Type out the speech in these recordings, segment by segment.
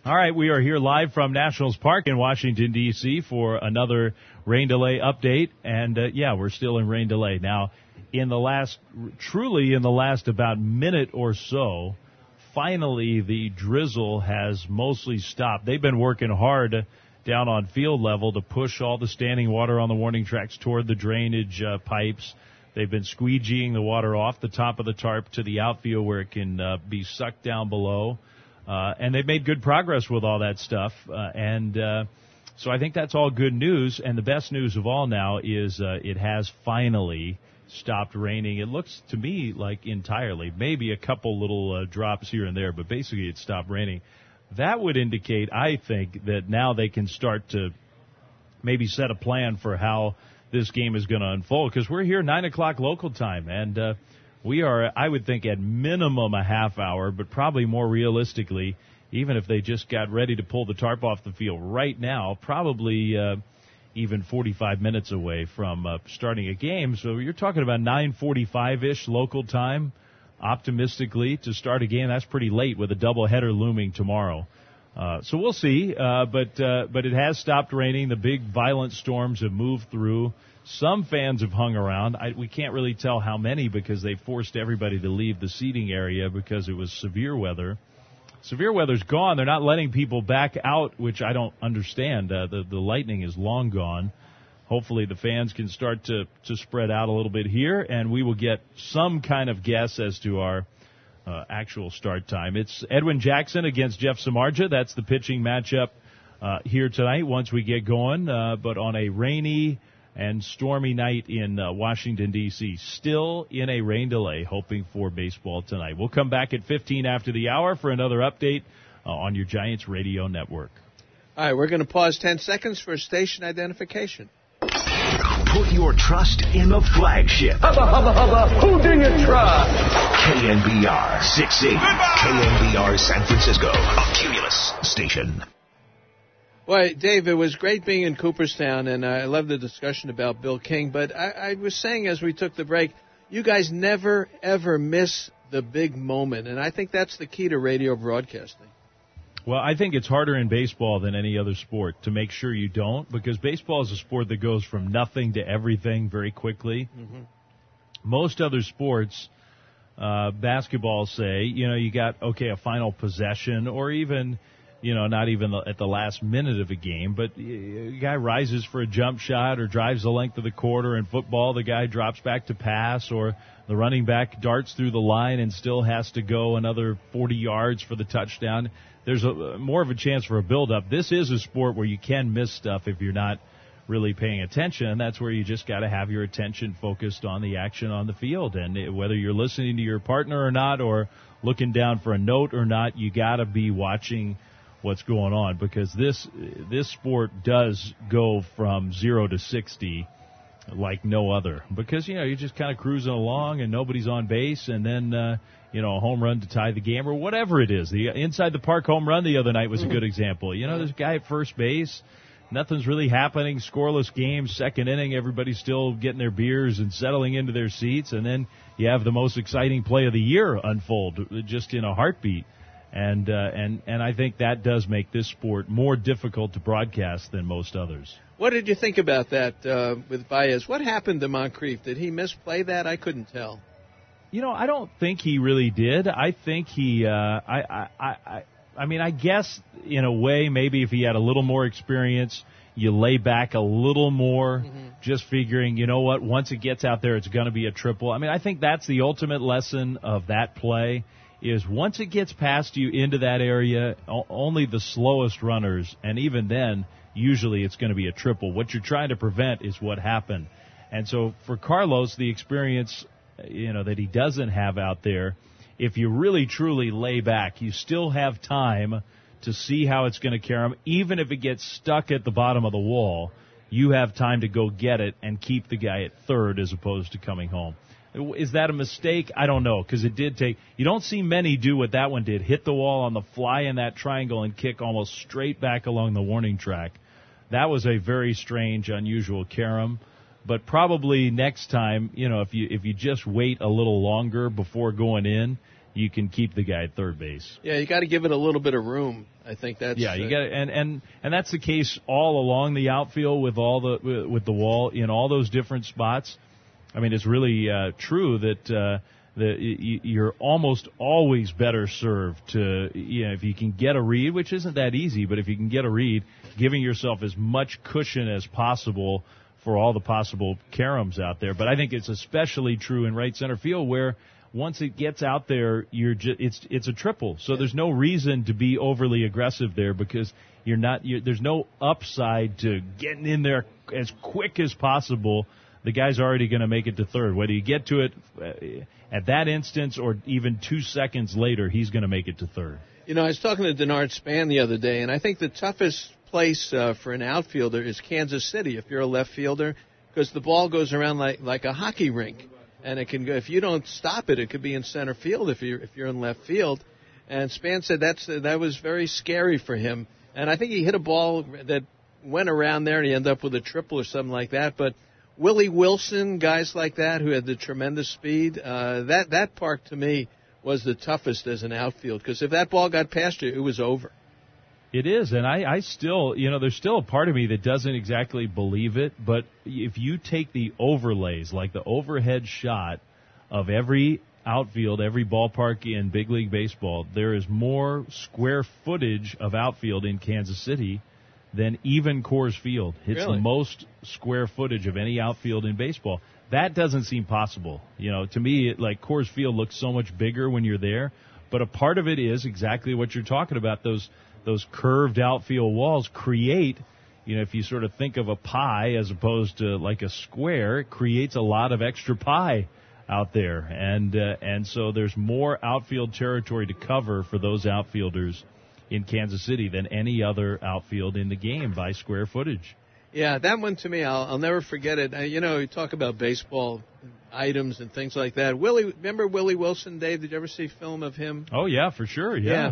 All right, we are here live from Nationals Park in Washington, D.C. for another rain delay update. And, we're still in rain delay. Now, in the last about minute or so, finally the drizzle has mostly stopped. They've been working hard down on field level to push all the standing water on the warning tracks toward the drainage pipes. They've been squeegeeing the water off the top of the tarp to the outfield where it can be sucked down below. And they've made good progress with all that stuff. So I think that's all good news. And the best news of all now is it has finally stopped raining. It looks to me like entirely, maybe a couple little drops here and there, but basically it stopped raining. That would indicate, I think, that now they can start to maybe set a plan for how this game is going to unfold, because we're here 9 o'clock local time, and we are, I would think, at minimum a half hour, but probably more realistically, even if they just got ready to pull the tarp off the field right now, probably even 45 minutes away from starting a game. So you're talking about 9:45-ish local time, optimistically, to start a game. That's pretty late with a doubleheader looming tomorrow. So we'll see, but it has stopped raining. The big violent storms have moved through. Some fans have hung around. We can't really tell how many because they forced everybody to leave the seating area because it was severe weather. Severe weather's gone. They're not letting people back out, which I don't understand. The lightning is long gone. Hopefully the fans can start to spread out a little bit here, and we will get some kind of guess as to our actual start time. It's Edwin Jackson against Jeff Samardzija. That's the pitching matchup here tonight once we get going. But on a rainy and stormy night in Washington, D.C., still in a rain delay, hoping for baseball tonight. We'll come back at 15 after the hour for another update on your Giants radio network. All right, we're going to pause 10 seconds for station identification. Put your trust in the flagship. Hubba, hubba, hubba, who do you trust? KNBR 680. KNBR San Francisco, a Cumulus station. Well, Dave, it was great being in Cooperstown, and I love the discussion about Bill King. But I was saying as we took the break, you guys never, ever miss the big moment. And I think that's the key to radio broadcasting. Well, I think it's harder in baseball than any other sport to make sure you don't, because baseball is a sport that goes from nothing to everything very quickly. Mm-hmm. Most other sports, basketball, say, you got, a final possession, or even, not even at the last minute of a game, but a guy rises for a jump shot or drives the length of the court, or in football, the guy drops back to pass, or the running back darts through the line and still has to go another 40 yards for the touchdown. There's more of a chance for a build-up. This is a sport where you can miss stuff if you're not really paying attention, and that's where you just got to have your attention focused on the action on the field. And whether you're listening to your partner or not, or looking down for a note or not, you got to be watching what's going on, because this sport does go from 0 to 60 like no other, because you're just kind of cruising along and nobody's on base, and then a home run to tie the game or whatever it is. The inside the park home run the other night was a good example. There's a guy at first base, nothing's really happening, scoreless game, second inning, everybody's still getting their beers and settling into their seats, and then you have the most exciting play of the year unfold just in a heartbeat. And I think that does make this sport more difficult to broadcast than most others. What did you think about that with Baez? What happened to Moncrief? Did he misplay that? I couldn't tell. I don't think he really did. I think he, I guess in a way, maybe if he had a little more experience, you lay back a little more, just figuring, once it gets out there, it's going to be a triple. I think that's the ultimate lesson of that play, is once it gets past you into that area, only the slowest runners, and even then, usually it's going to be a triple. What you're trying to prevent is what happened. And so for Carlos, the experience that he doesn't have out there, if you really truly lay back, you still have time to see how it's going to carry him. Even if it gets stuck at the bottom of the wall, you have time to go get it and keep the guy at third as opposed to coming home. Is that a mistake? I don't know, because it did take – you don't see many do what that one did, hit the wall on the fly in that triangle and kick almost straight back along the warning track. That was a very strange, unusual carom. But probably next time, if you just wait a little longer before going in you can keep the guy at third base. Yeah, you got to give it a little bit of room. I think that's you got and that's the case all along the outfield with the wall in all those different spots. I mean, it's really true that you're almost always better served to, if you can get a read, which isn't that easy, but if you can get a read, giving yourself as much cushion as possible for all the possible caroms out there. But I think it's especially true in right center field, where once it gets out there, it's a triple. So there's no reason to be overly aggressive there, because there's no upside to getting in there as quick as possible. The guy's already going to make it to third. Whether you get to it at that instance or even 2 seconds later, he's going to make it to third. I was talking to Denard Span the other day, and I think the toughest place for an outfielder is Kansas City if you're a left fielder, because the ball goes around like a hockey rink. And it can go, if you don't stop it, it could be in center field if you're in left field. And Span said that was very scary for him. And I think he hit a ball that went around there, and he ended up with a triple or something like that. But Willie Wilson, guys like that who had the tremendous speed, that part to me was the toughest as an outfield, because if that ball got past you, it was over. It is, and I still, there's still a part of me that doesn't exactly believe it, but if you take the overlays, like the overhead shot of every outfield, every ballpark in big league baseball, there is more square footage of outfield in Kansas City than even Coors Field. It's really? The most square footage of any outfield in baseball. That doesn't seem possible. To me, Coors Field looks so much bigger when you're there, but a part of it is exactly what you're talking about. Those curved outfield walls create, if you sort of think of a pie as opposed to like a square, it creates a lot of extra pie out there. And so there's more outfield territory to cover for those outfielders in Kansas City than any other outfield in the game by square footage. Yeah, that one to me, I'll never forget it. You talk about baseball items and things like that. Remember Willie Wilson, Dave? Did you ever see film of him? Oh, yeah, for sure, yeah.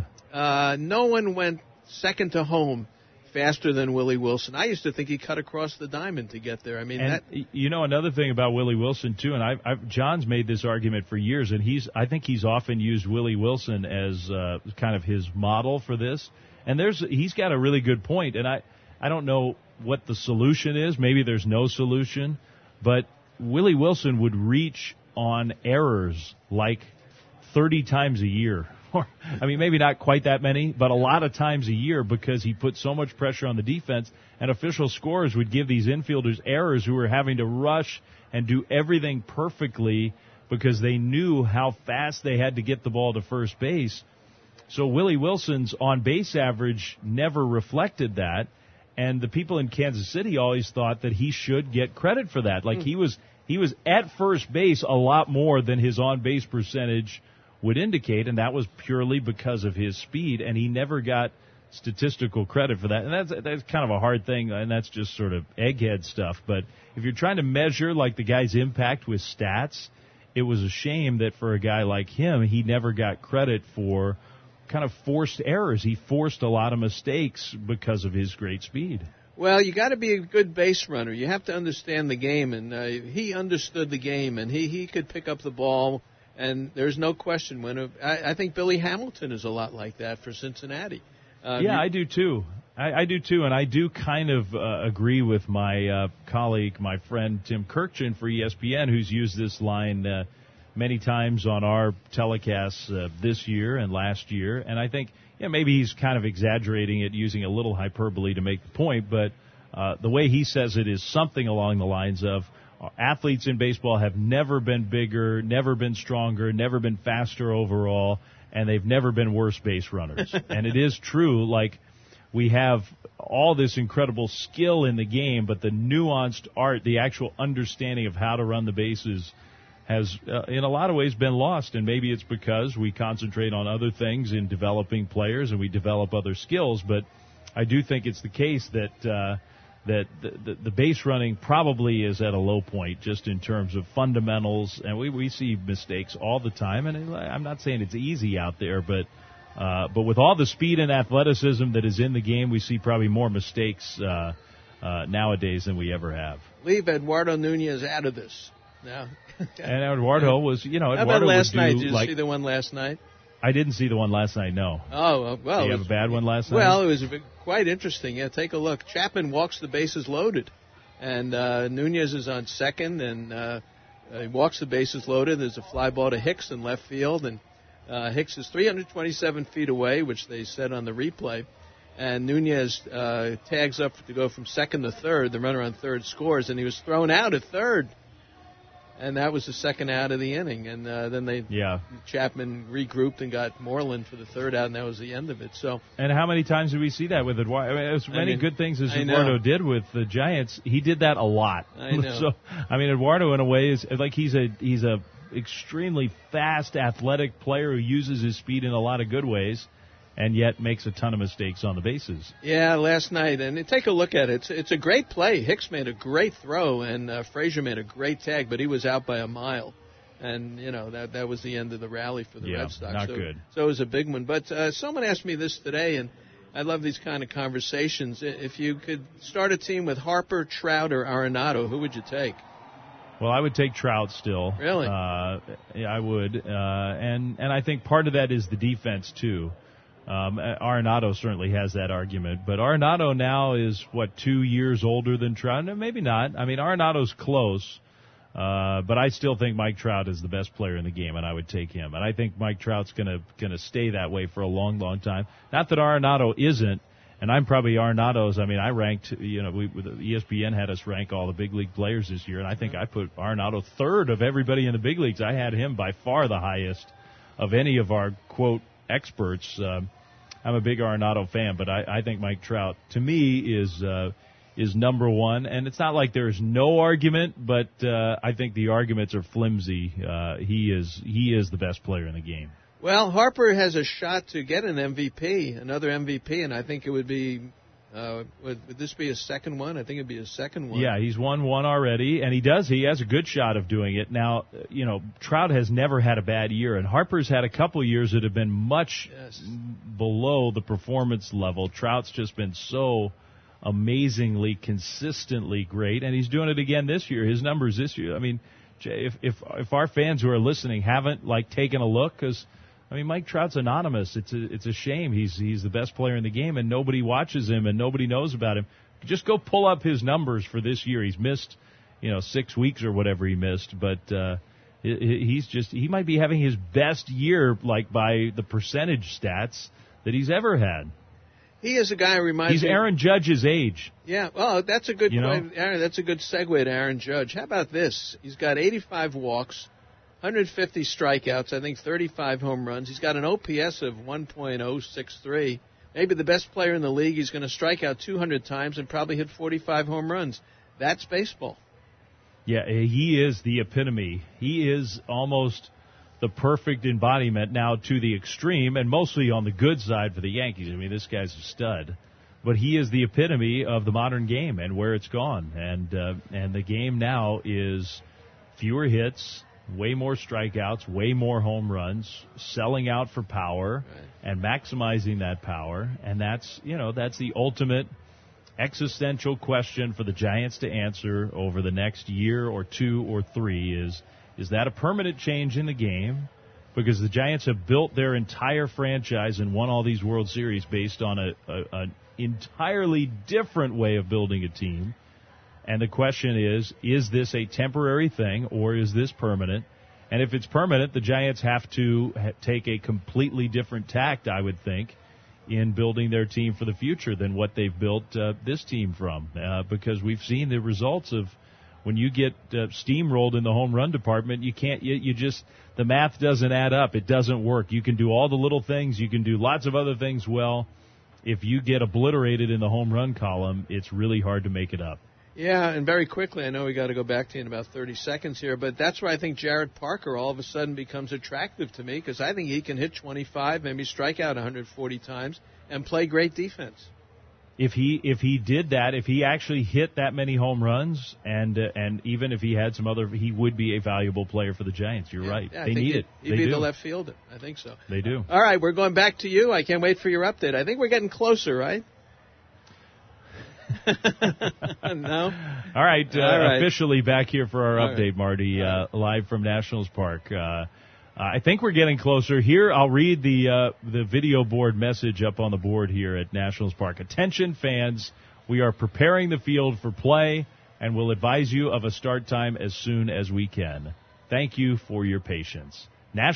No one went second to home faster than Willie Wilson. I used to think he cut across the diamond to get there. I mean, another thing about Willie Wilson too, and John's made this argument for years, and I think he's often used Willie Wilson as kind of his model for this. And he's got a really good point, and I don't know what the solution is. Maybe there's no solution, but Willie Wilson would reach on errors like 30 times a year. I mean, maybe not quite that many, but a lot of times a year, because he put so much pressure on the defense, and official scorers would give these infielders errors who were having to rush and do everything perfectly because they knew how fast they had to get the ball to first base. So Willie Wilson's on-base average never reflected that, and the people in Kansas City always thought that he should get credit for that. Like he was at first base a lot more than his on-base percentage would indicate, and that was purely because of his speed, and he never got statistical credit for that. And that's kind of a hard thing, and that's just sort of egghead stuff. But if you're trying to measure like the guy's impact with stats, it was a shame that for a guy like him, he never got credit for kind of forced errors. He forced a lot of mistakes because of his great speed. Well, you got to be a good base runner. You have to understand the game, and he understood the game, and he could pick up the ball. And there's no question I think Billy Hamilton is a lot like that for Cincinnati. I do too. I do too, and I do kind of agree with my colleague, my friend Tim Kirkchin for ESPN, who's used this line many times on our telecasts this year and last year. And I think maybe he's kind of exaggerating it, using a little hyperbole to make the point, but the way he says it is something along the lines of, athletes in baseball have never been bigger, never been stronger, never been faster overall, and they've never been worse base runners. And it is true, like, we have all this incredible skill in the game, but the nuanced art, the actual understanding of how to run the bases has, in a lot of ways, been lost. And maybe it's because we concentrate on other things in developing players and we develop other skills. But I do think it's the case that the base running probably is at a low point just in terms of fundamentals, and we see mistakes all the time. And I'm not saying it's easy out there, but with all the speed and athleticism that is in the game, we see probably more mistakes nowadays than we ever have. Leave Eduardo Nunez out of this. No. And Eduardo was, How Eduardo about last would do, night? Did you like, see the one last night? I didn't see the one last night, no. Oh, well. Did you have a bad one last night? Well, it was quite interesting. Yeah, take a look. Chapman walks the bases loaded. And Nunez is on second, and he walks the bases loaded. There's a fly ball to Hicks in left field, and Hicks is 327 feet away, which they said on the replay. And Nunez tags up to go from second to third. The runner on third scores, and he was thrown out at third. And that was the second out of the inning. And then Chapman regrouped and got Moreland for the third out, and that was the end of it. So. And how many times did we see that with Eduardo? I mean, as many good things as Eduardo did with the Giants, he did that a lot. I know. So, I mean, Eduardo in a way is like he's a extremely fast, athletic player who uses his speed in a lot of good ways, and yet makes a ton of mistakes on the bases. Yeah, last night. And take a look at it. It's a great play. Hicks made a great throw, and Frazier made a great tag, but he was out by a mile. And, that was the end of the rally for the Red Sox. Not good. So it was a big one. But someone asked me this today, and I love these kind of conversations. If you could start a team with Harper, Trout, or Arenado, who would you take? Well, I would take Trout still. Really? Yeah, I would. And I think part of that is the defense, too. Arenado certainly has that argument, but Arenado now is 2 years older than Trout? No, maybe not. I mean, Arenado's close, but I still think Mike Trout is the best player in the game, and I would take him. And I think Mike Trout's gonna stay that way for a long, long time. Not that Arenado isn't, and I'm probably Arenado's. I mean, I ranked, ESPN had us rank all the big league players this year, and I think I put Arenado third of everybody in the big leagues. I had him by far the highest of any of our quote experts. I'm a big Arenado fan, but I think Mike Trout, to me, is number one. And it's not like there's no argument, but I think the arguments are flimsy. He is the best player in the game. Well, Harper has a shot to get an MVP, another MVP, and I think it would be. Would this be a second one? I think it'd be a second one. Yeah, he's won one already, and he has a good shot of doing it. Now, Trout has never had a bad year, and Harper's had a couple years that have been much below the performance level. Trout's just been so amazingly, consistently great, and he's doing it again this year. His numbers this year. I mean, if our fans who are listening haven't taken a look, because Mike Trout's anonymous. It's a shame. He's the best player in the game, and nobody watches him, and nobody knows about him. Just go pull up his numbers for this year. He's missed, 6 weeks or whatever he missed, but he might be having his best year, by the percentage stats that he's ever had. He is a guy who reminds me. He's Aaron Judge's age. Yeah, well, that's a good point. Aaron, that's a good segue to Aaron Judge. How about this? He's got 85 walks. 150 strikeouts, I think 35 home runs. He's got an OPS of 1.063. Maybe the best player in the league. He's going to strike out 200 times and probably hit 45 home runs. That's baseball. Yeah, he is the epitome. He is almost the perfect embodiment now to the extreme, and mostly on the good side for the Yankees. I mean, this guy's a stud. But he is the epitome of the modern game and where it's gone. And the game now is fewer hits, way more strikeouts, way more home runs, selling out for power, and maximizing that power. And that's the ultimate existential question for the Giants to answer over the next year or two or three is that a permanent change in the game? Because the Giants have built their entire franchise and won all these World Series based on an entirely different way of building a team. And the question is this a temporary thing or is this permanent? And if it's permanent, the Giants have to take a completely different tact, I would think, in building their team for the future than what they've built this team from. Because we've seen the results of when you get steamrolled in the home run department, the math doesn't add up. It doesn't work. You can do all the little things. You can do lots of other things well. If you get obliterated in the home run column, it's really hard to make it up. Yeah, and very quickly, I know we got to go back to you in about 30 seconds here, but that's where I think Jared Parker all of a sudden becomes attractive to me because I think he can hit 25, maybe strike out 140 times, and play great defense. If he did that, if he actually hit that many home runs, and even if he had some other, he would be a valuable player for the Giants. You're right. Yeah, they need it. He'd be the left fielder. I think so. They do. All right, we're going back to you. I can't wait for your update. I think we're getting closer, right? No? All right, All right. officially back here for our All update, right. Marty, live from Nationals Park. I think we're getting closer. Here, I'll read the video board message up on the board here at Nationals Park. Attention, fans. We are preparing the field for play and will advise you of a start time as soon as we can. Thank you for your patience.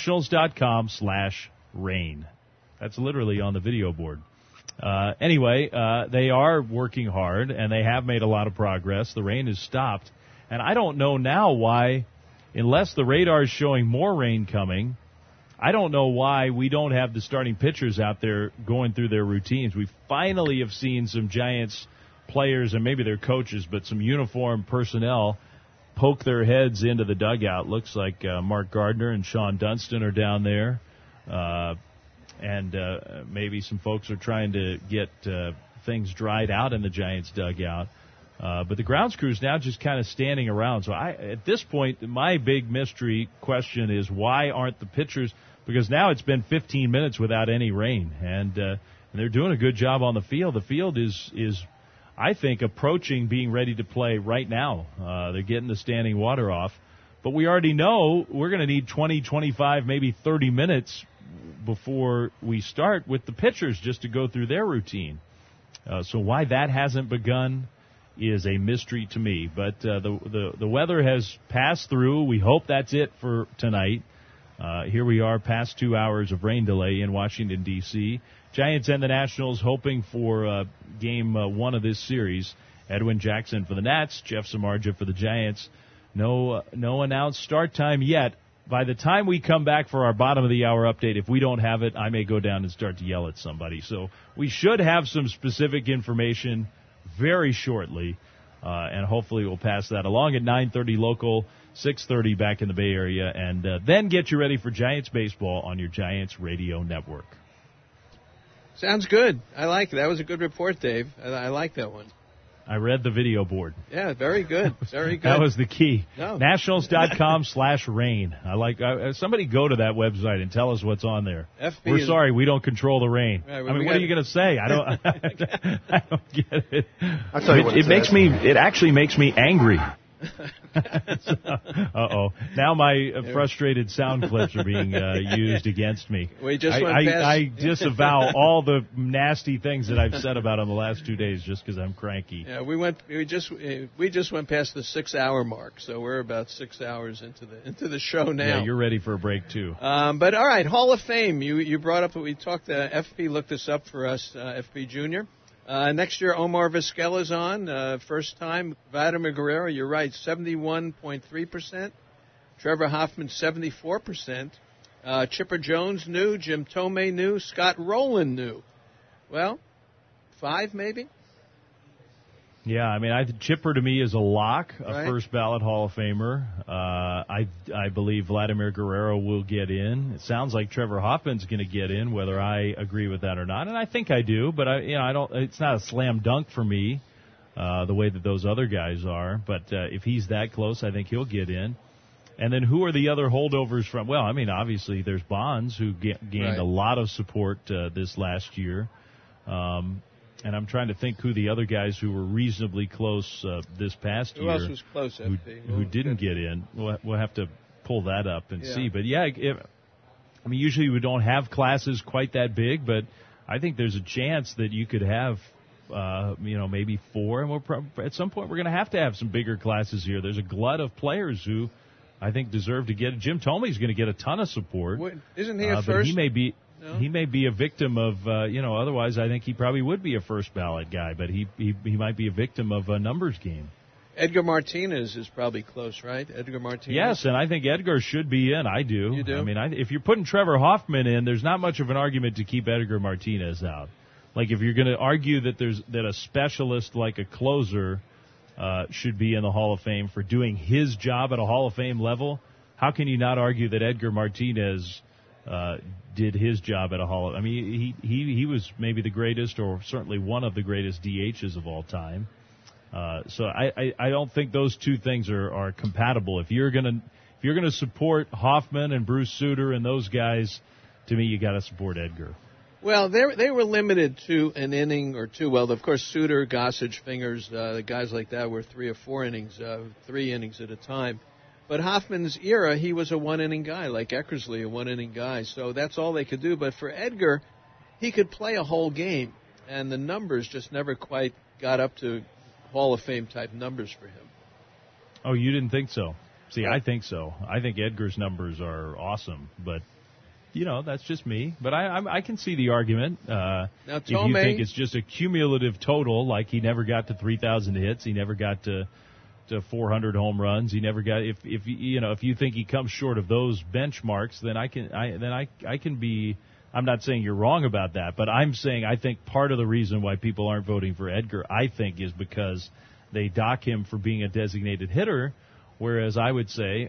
Nationals.com/rain. That's literally on the video board. Anyway, they are working hard, and they have made a lot of progress. The rain has stopped. And I don't know now why, unless the radar is showing more rain coming, I don't know why we don't have the starting pitchers out there going through their routines. We finally have seen some Giants players, and maybe their coaches, but some uniformed personnel poke their heads into the dugout. Looks like Mark Gardner and Sean Dunston are down there. And maybe some folks are trying to get things dried out in the Giants' dugout. But the grounds crew's now just kind of standing around. So at this point, my big mystery question is why aren't the pitchers? Because now it's been 15 minutes without any rain, and they're doing a good job on the field. The field is I think, approaching being ready to play right now. They're getting the standing water off. But we already know we're going to need 20, 25, maybe 30 minutes before we start with the pitchers just to go through their routine. So why that hasn't begun is a mystery to me. But the weather has passed through. We hope that's it for tonight. Here we are, past 2 hours of rain delay in Washington, D.C. Giants and the Nationals hoping for game one of this series. Edwin Jackson for the Nats, Jeff Samardzija for the Giants. No announced start time yet. By the time we come back for our bottom of the hour update, if we don't have it, I may go down and start to yell at somebody. So we should have some specific information very shortly, and hopefully we'll pass that along at 9:30 local, 6:30 back in the Bay Area, and then get you ready for Giants baseball on your Giants radio network. Sounds good. I like it. That was a good report, Dave. I like that one. I read the video board. Yeah, very good. Very good. That was the key. No. Nationals.com/rain. Somebody go to that website and tell us what's on there. We're sorry, we don't control the rain. Right, what are you going to say? I don't get it. I'll tell you what it actually makes me angry. Uh-oh. Now my frustrated sound clips are being used against me. We just went past... I disavow all the nasty things that I've said about him the last 2 days just because I'm cranky. Yeah, we just went past the 6 hour mark, so we're about 6 hours into the show now. Yeah, you're ready for a break too. But all right, Hall of Fame. You brought up, we talked. FP looked this up for us. FP Jr. Next year, Omar Vizquela's on. First time. Vladimir Guerrero, you're right, 71.3%. Trevor Hoffman, 74%. Chipper Jones new. Jim Thome new. Scott Rowland new. Well, 5 maybe? Yeah, I mean, Chipper to me is a lock, Right. First ballot Hall of Famer. I believe Vladimir Guerrero will get in. It sounds like Trevor Hoffman's going to get in, whether I agree with that or not, and I think I do. But I don't. It's not a slam dunk for me, the way that those other guys are. But if he's that close, I think he'll get in. And then who are the other holdovers from? Well, I mean, obviously there's Bonds, who gained a lot of support this last year. And I'm trying to think who the other guys who were reasonably close this past year. Who else was close, FP? Who didn't get in. We'll have to pull that up and see. But, yeah, I mean, usually we don't have classes quite that big, but I think there's a chance that you could have, maybe 4. And at some point we're going to have some bigger classes here. There's a glut of players who I think deserve to get it. Jim Thome's going to get a ton of support. Isn't he a first? But he may be... No? He may be a victim of, otherwise I think he probably would be a first ballot guy, but he might be a victim of a numbers game. Edgar Martinez is probably close, right? Edgar Martinez? Yes, and I think Edgar should be in. I do. You do? I mean, if you're putting Trevor Hoffman in, there's not much of an argument to keep Edgar Martinez out. Like if you're going to argue that that a specialist like a closer should be in the Hall of Fame for doing his job at a Hall of Fame level, how can you not argue that Edgar Martinez did his job at a Hall of... I mean, he was maybe the greatest, or certainly one of the greatest DHs of all time. So I don't think those two things are compatible. If you're gonna support Hoffman and Bruce Sutter and those guys, to me you got to support Edgar. Well, they were limited to an inning or two. Well, of course, Suter, Gossage, Fingers, the guys like that were 3 or 4 innings, 3 innings at a time. But Hoffman's era, he was a one-inning guy, like Eckersley, a one-inning guy. So that's all they could do. But for Edgar, he could play a whole game, and the numbers just never quite got up to Hall of Fame type numbers for him. Oh, you didn't think so? See, I think so. I think Edgar's numbers are awesome, but that's just me. But I can see the argument. Now, if you think it's just a cumulative total, like he never got to 3,000 hits, he never got to 400 home runs, he never got. If you think he comes short of those benchmarks, then I can be. I'm not saying you're wrong about that, but I'm saying I think part of the reason why people aren't voting for Edgar, I think, is because they dock him for being a designated hitter, whereas I would say,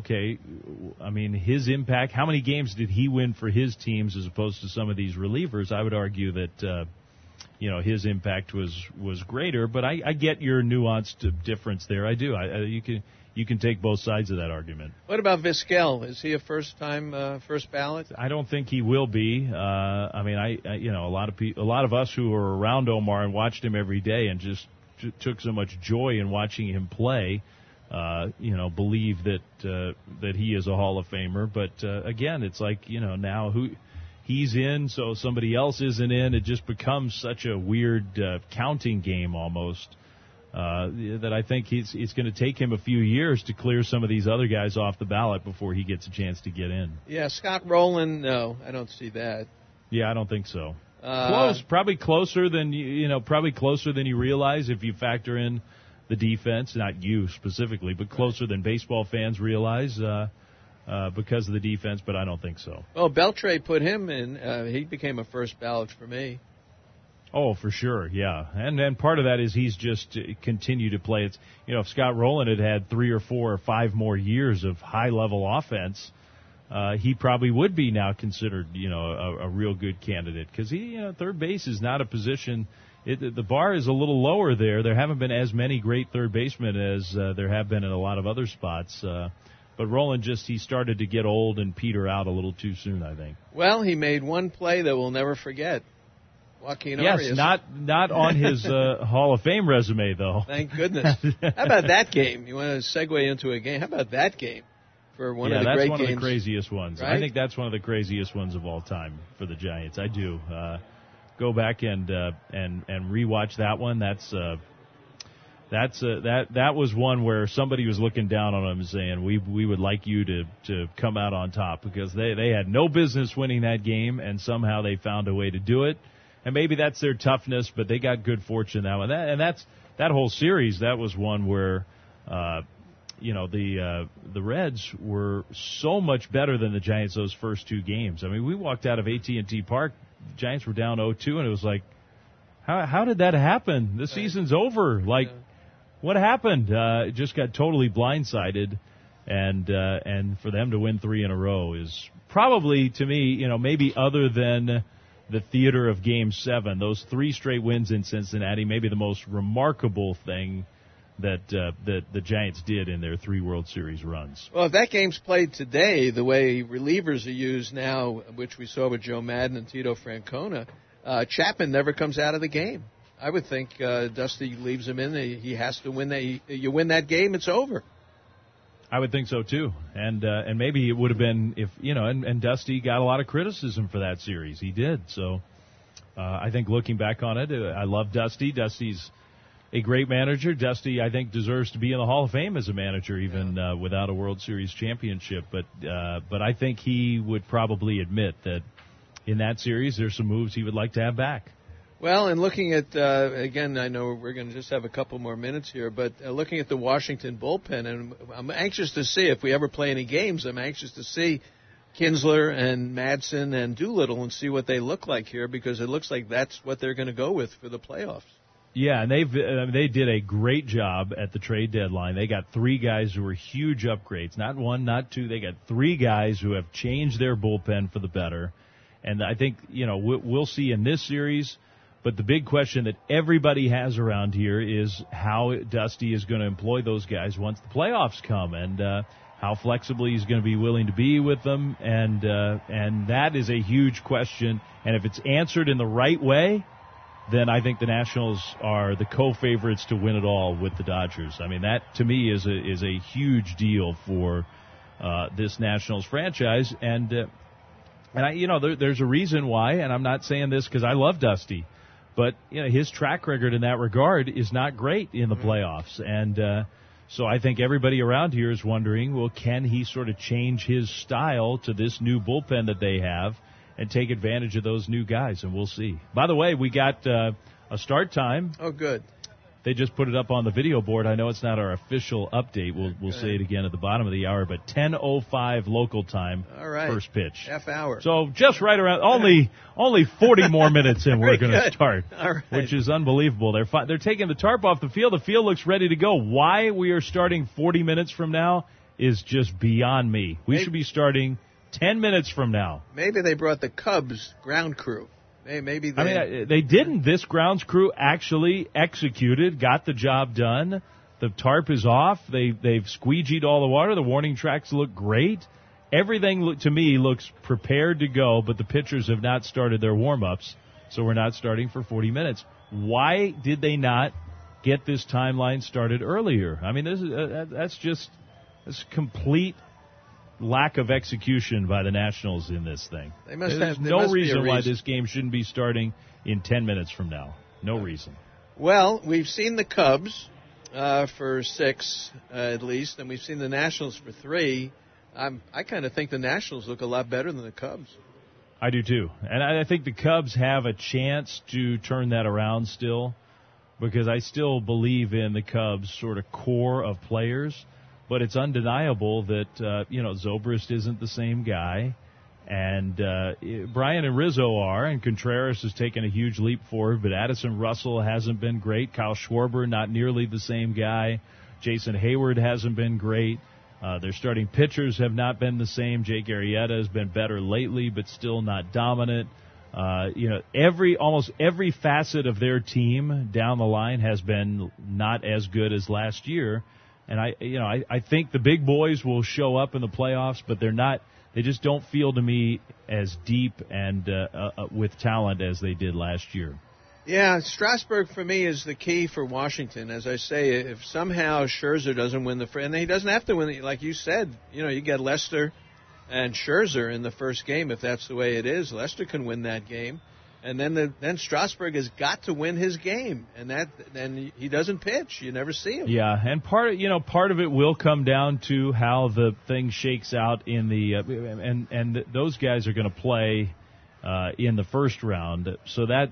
his impact, how many games did he win for his teams as opposed to some of these relievers? I would argue that, his impact was greater, but I get your nuanced difference there. I do. You can take both sides of that argument. What about Vizquel? Is he a first ballot? I don't think he will be. A lot of us who were around Omar and watched him every day and just took so much joy in watching him play, believe that he is a Hall of Famer. But again, it's like now he's in, so somebody else isn't in. It just becomes such a weird counting game almost. That I think it's going to take him a few years to clear some of these other guys off the ballot before he gets a chance to get in. Yeah, Scott Rowland, no, I don't see that. Yeah, I don't think so. Close, probably closer than you realize if you factor in the defense. Not you specifically, but closer than baseball fans realize because of the defense. But I don't think so. Well, Beltre put him in. He became a first ballot for me. Oh, for sure, yeah. And part of that is he's just continued to play. It's if Scott Rowland had 3 or 4 or 5 more years of high-level offense, he probably would be now considered, a real good candidate because third base is not a position. The bar is a little lower there. There haven't been as many great third basemen as there have been in a lot of other spots. But Rowland he started to get old and peter out a little too soon, I think. Well, he made one play that we'll never forget. Joaquin Arias. Not on his Hall of Fame resume, though. Thank goodness. How about that game? You want to segue into a game? How about that game for one of the great games? Yeah, that's one of the craziest ones. Right? I think that's one of the craziest ones of all time for the Giants. I do. Go back and rewatch that one. That was one where somebody was looking down on him and saying, we would like you to come out on top because they had no business winning that game and somehow they found a way to do it. And maybe that's their toughness, but they got good fortune that one. That whole series. That was one where, the Reds were so much better than the Giants those first 2 games. I mean, we walked out of AT&T Park. The Giants were down 0-2, and it was like, how did that happen? The season's over. Like, what happened? It just got totally blindsided, and for them to win 3 in a row is probably, to me, maybe other than the theater of Game 7, those 3 straight wins in Cincinnati, maybe the most remarkable thing that the Giants did in their 3 World Series runs. Well, if that game's played today, the way relievers are used now, which we saw with Joe Madden and Tito Francona, Chapman never comes out of the game. I would think Dusty leaves him in. He has to win that. You win that game, it's over. I would think so too, and maybe it would have been if and Dusty got a lot of criticism for that series. He did. So I think looking back on it, I love Dusty. Dusty's a great manager. Dusty, I think, deserves to be in the Hall of Fame as a manager, even without a World Series championship. But I think he would probably admit that in that series there's some moves he would like to have back. Well, and looking at, again, I know we're going to just have a couple more minutes here, but looking at the Washington bullpen, and I'm anxious to see, if we ever play any games, I'm anxious to see Kinsler and Madsen and Doolittle and see what they look like here, because it looks like that's what they're going to go with for the playoffs. Yeah, and they did a great job at the trade deadline. They got 3 guys who were huge upgrades, not 1, not 2. They got 3 guys who have changed their bullpen for the better. And I think, we'll see in this series. But the big question that everybody has around here is how Dusty is going to employ those guys once the playoffs come, and how flexible he's going to be willing to be with them, and that is a huge question. And if it's answered in the right way, then I think the Nationals are the co-favorites to win it all with the Dodgers. I mean, that to me is a huge deal for this Nationals franchise, and there's a reason why. And I'm not saying this because I love Dusty, but his track record in that regard is not great in the playoffs, and so I think everybody around here is wondering, well, can he sort of change his style to this new bullpen that they have and take advantage of those new guys? And we'll see. By the way, we got a start time. Oh, good. They just put it up on the video board. I know it's not our official update. We'll say it again at the bottom of the hour, but 10:05 local time. All right. First pitch. Half hour. So just right around only 40 more minutes in we're going to start, all right. Which is unbelievable. They're taking the tarp off the field. The field looks ready to go. Why we are starting 40 minutes from now is just beyond me. We should be starting 10 minutes from now. Maybe they brought the Cubs ground crew. Maybe they... I mean, they didn't. This grounds crew actually executed, got the job done. The tarp is off. They've squeegeed all the water. The warning tracks look great. Everything, to me, looks prepared to go, but the pitchers have not started their warm-ups, so we're not starting for 40 minutes. Why did they not get this timeline started earlier? I mean, that's complete lack of execution by the Nationals in this thing. There's no reason why this game shouldn't be starting in 10 minutes from now. No reason. Well, we've seen the Cubs for 6 at least, and we've seen the Nationals for 3. I kind of think the Nationals look a lot better than the Cubs. I do too. And I think the Cubs have a chance to turn that around still, because I still believe in the Cubs' sort of core of players. But it's undeniable that, Zobrist isn't the same guy. And Brian and Rizzo are, and Contreras has taken a huge leap forward, but Addison Russell hasn't been great. Kyle Schwarber, not nearly the same guy. Jason Hayward hasn't been great. Their starting pitchers have not been the same. Jake Arrieta has been better lately, but still not dominant. Almost every facet of their team down the line has been not as good as last year. And I think the big boys will show up in the playoffs, but they just don't feel to me as deep and with talent as they did last year. Yeah, Strasburg for me is the key for Washington. As I say, if somehow Scherzer doesn't win and he doesn't have to win, like you said, you get Lester and Scherzer in the first game. If that's the way it is, Lester can win that game. And then Strasburg has got to win his game, and he doesn't pitch. You never see him. Yeah, and part of it will come down to how the thing shakes out in the and those guys are going to play in the first round, so that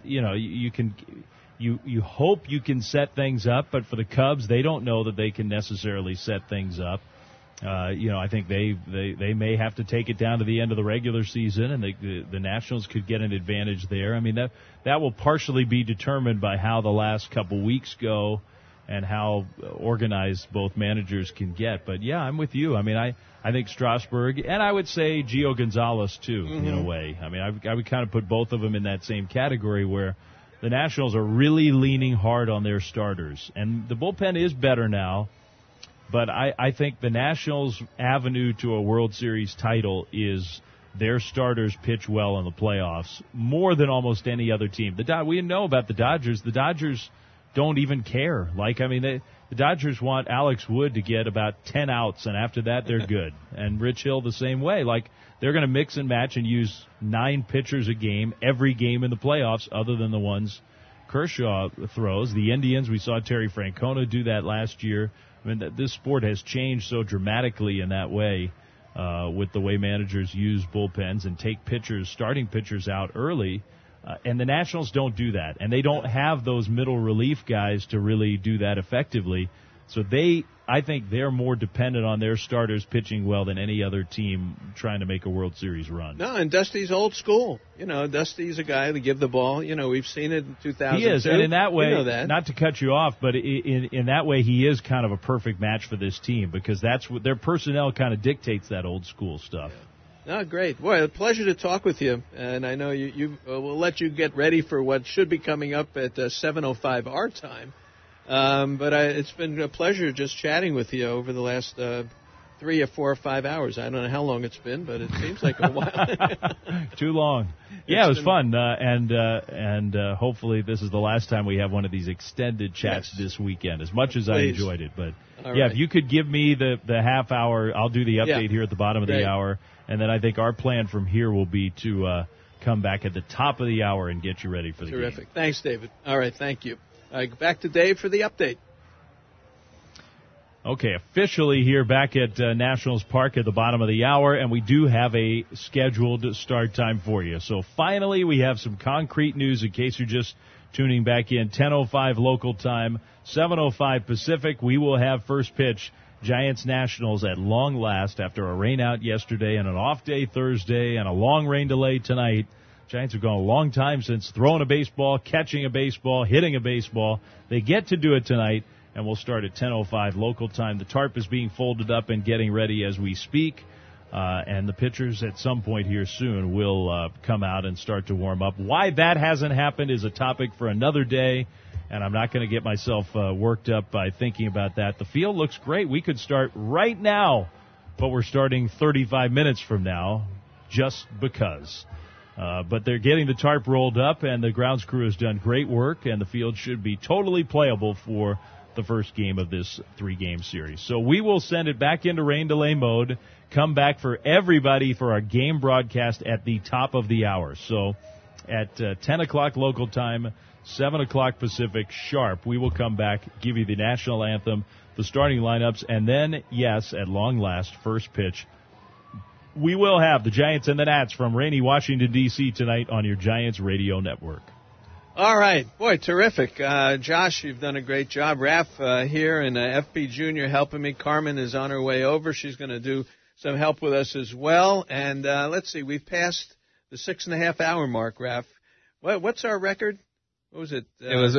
you hope you can set things up, but for the Cubs, they don't know that they can necessarily set things up. I think they may have to take it down to the end of the regular season, and the Nationals could get an advantage there. I mean, that will partially be determined by how the last couple weeks go and how organized both managers can get. But, yeah, I'm with you. I mean, I think Strasburg, and I would say Gio Gonzalez, too, in a way. I mean, I would kind of put both of them in that same category where the Nationals are really leaning hard on their starters. And the bullpen is better now. But I think the Nationals' avenue to a World Series title is their starters pitch well in the playoffs more than almost any other team. We know about the Dodgers. The Dodgers don't even care. The Dodgers want Alex Wood to get about 10 outs, and after that they're good. And Rich Hill the same way. They're going to mix and match and use 9 pitchers a game every game in the playoffs other than the ones Kershaw throws. The Indians, we saw Terry Francona do that last year. I mean, this sport has changed so dramatically in that way with the way managers use bullpens and take starting pitchers out early. And the Nationals don't do that. And they don't have those middle relief guys to really do that effectively. So I think they're more dependent on their starters pitching well than any other team trying to make a World Series run. No, and Dusty's old school. Dusty's a guy to give the ball. We've seen it in 2002. He is, and in that way, not to cut you off, but in that way, he is kind of a perfect match for this team because that's what their personnel kind of dictates that old school stuff. Yeah. No, great. Boy, a pleasure to talk with you. And I know we'll let you get ready for what should be coming up at 7:05 our time. But it's been a pleasure just chatting with you over the last 3 3 or 4 or 5 hours. I don't know how long it's been, but it seems like a while. Too long. Yeah, it was fun, and hopefully this is the last time we have one of these extended chats this weekend. As much as I enjoyed it, but if you could give me the half hour, I'll do the update here at the bottom of the hour, and then I think our plan from here will be to come back at the top of the hour and get you ready for the game. Terrific. Thanks, David. All right, thank you. Back to Dave for the update. Okay, officially here back at Nationals Park at the bottom of the hour, and we do have a scheduled start time for you. So finally we have some concrete news in case you're just tuning back in. 10:05 local time, 7:05 Pacific. We will have first pitch Giants-Nationals at long last after a rain out yesterday and an off day Thursday and a long rain delay tonight. Giants have gone a long time since throwing a baseball, catching a baseball, hitting a baseball. They get to do it tonight. And we'll start at 10:05 local time. The tarp is being folded up and getting ready as we speak. And the pitchers at some point here soon will come out and start to warm up. Why that hasn't happened is a topic for another day. And I'm not going to get myself worked up by thinking about that. The field looks great. We could start right now, but we're starting 35 minutes from now just because. But they're getting the tarp rolled up, and the grounds crew has done great work, and the field should be totally playable for the first game of this 3-game series. So we will send it back into rain delay mode, come back for everybody for our game broadcast at the top of the hour. So at 10 o'clock local time, 7 o'clock Pacific sharp, we will come back, give you the national anthem, the starting lineups, and then, yes, at long last, first pitch. We will have the Giants and the Nats from rainy Washington, D.C. tonight on your Giants radio network. All right. Boy, terrific. Josh, you've done a great job. Raph here and FP Jr. helping me. Carmen is on her way over. She's going to do some help with us as well. And let's see, we've passed the 6.5-hour mark, Raph. What's our record? What was it? It was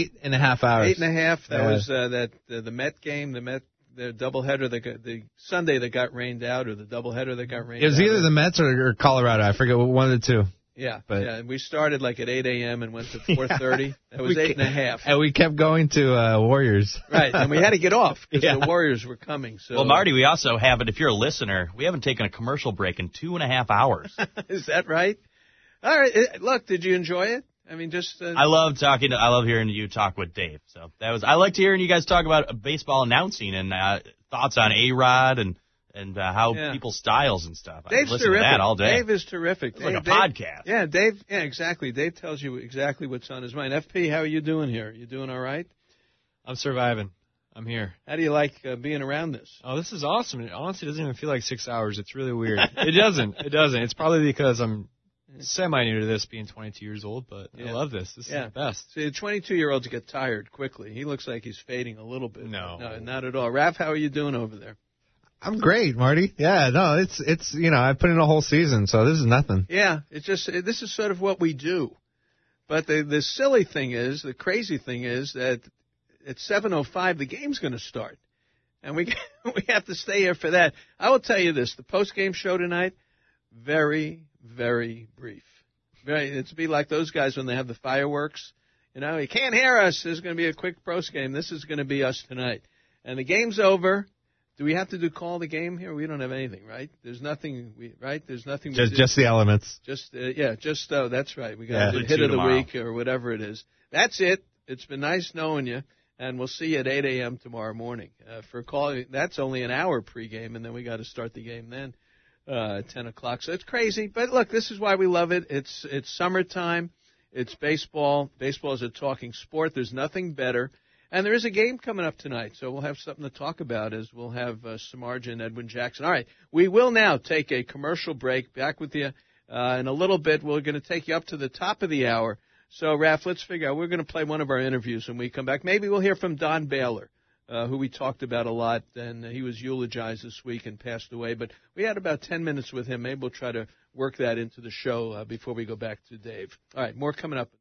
8.5 hours. 8.5. That was the Met game, the doubleheader, the Sunday that got rained out, or the doubleheader that got rained out. It was either the Mets or Colorado. I forget one of the two. Yeah, yeah. We started like at 8 a.m. and went to 4:30. That was 8.5. And we kept going to Warriors. Right, and we had to get off because the Warriors were coming. So. Well, Marty, we also haven't, if you're a listener, we haven't taken a commercial break in 2.5 hours. Is that right? All right. Look, did you enjoy it? I mean, just... I love hearing you talk with Dave. So I liked hearing you guys talk about baseball announcing and thoughts on A-Rod and how people's styles and stuff. Dave's I listen terrific. to that all day. Dave is terrific. It's like a podcast. Yeah, Dave. Yeah, exactly. Dave tells you exactly what's on his mind. FP, how are you doing here? You doing all right? I'm surviving. I'm here. How do you like being around this? Oh, this is awesome. It honestly doesn't even feel like 6 hours. It's really weird. It doesn't. It's probably because I'm semi-new to this, being 22 years old, but I love this. This is the best. See, the 22-year-olds get tired quickly. He looks like he's fading a little bit. No, not at all. Raph, how are you doing over there? I'm great, Marty. Yeah, no, it's I put in a whole season, so this is nothing. Yeah, it's just this is sort of what we do. But the silly thing is, the crazy thing is that at 7:05 the game's going to start, and we have to stay here for that. I will tell you this: the post-game show tonight, very, very brief. It's be like those guys when they have the fireworks. You can't hear us. There's going to be a quick post-game. This is going to be us tonight, and the game's over. Do we have to call the game here? We don't have anything, right? There's nothing, right? There's nothing. Just the elements. That's right. We got the hit of the week or whatever it is. That's it. It's been nice knowing you, and we'll see you at 8 a.m. tomorrow morning for calling. That's only an hour pregame, and then we got to start the game then at 10 o'clock. So it's crazy, but look, this is why we love it. It's summertime. It's baseball. Baseball is a talking sport. There's nothing better. And there is a game coming up tonight, so we'll have something to talk about as we'll have Samardzija and Edwin Jackson. All right, we will now take a commercial break. Back with you in a little bit. We're going to take you up to the top of the hour. So, Raph, let's figure out. We're going to play one of our interviews when we come back. Maybe we'll hear from Don Baylor, who we talked about a lot, and he was eulogized this week and passed away. But we had about 10 minutes with him. Maybe we'll try to work that into the show before we go back to Dave. All right, more coming up.